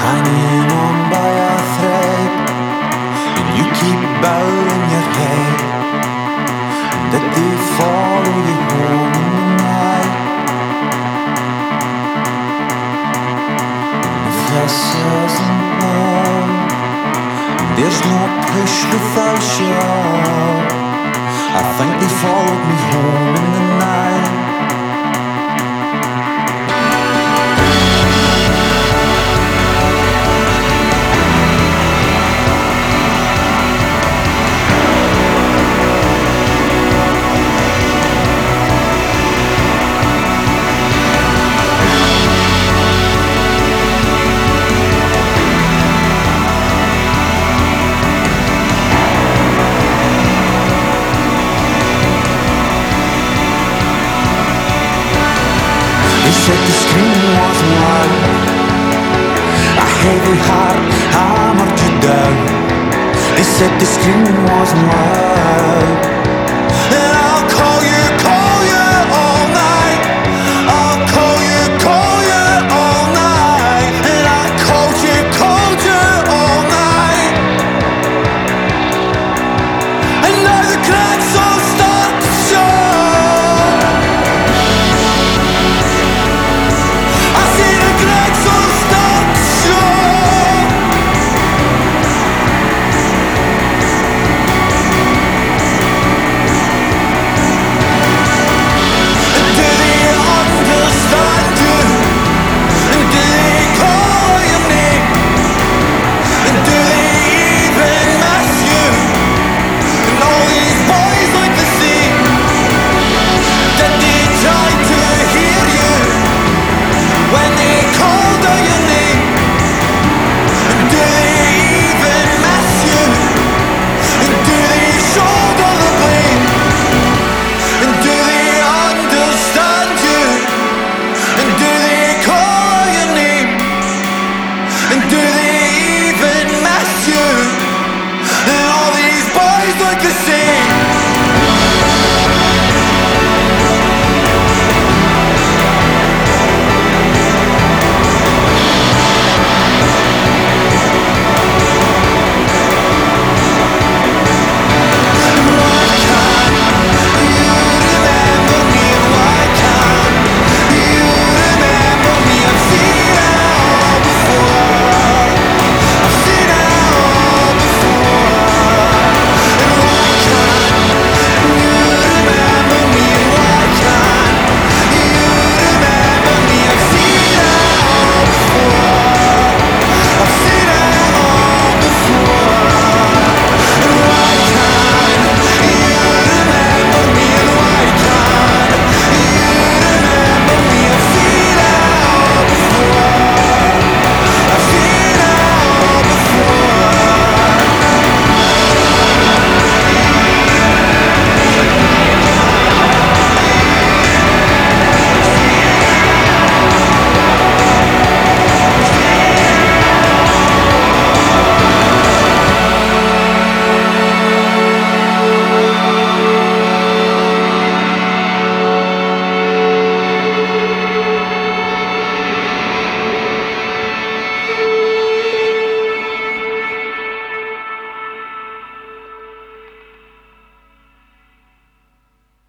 hanging on by a thread, and you keep bowing your head. Did they follow you home in the night? And if this isn't love, there's no push without shove. I think they followed me home in the night. They said the screaming wasn't loud. A heavy heart hammered you down. They said the screaming wasn't loud.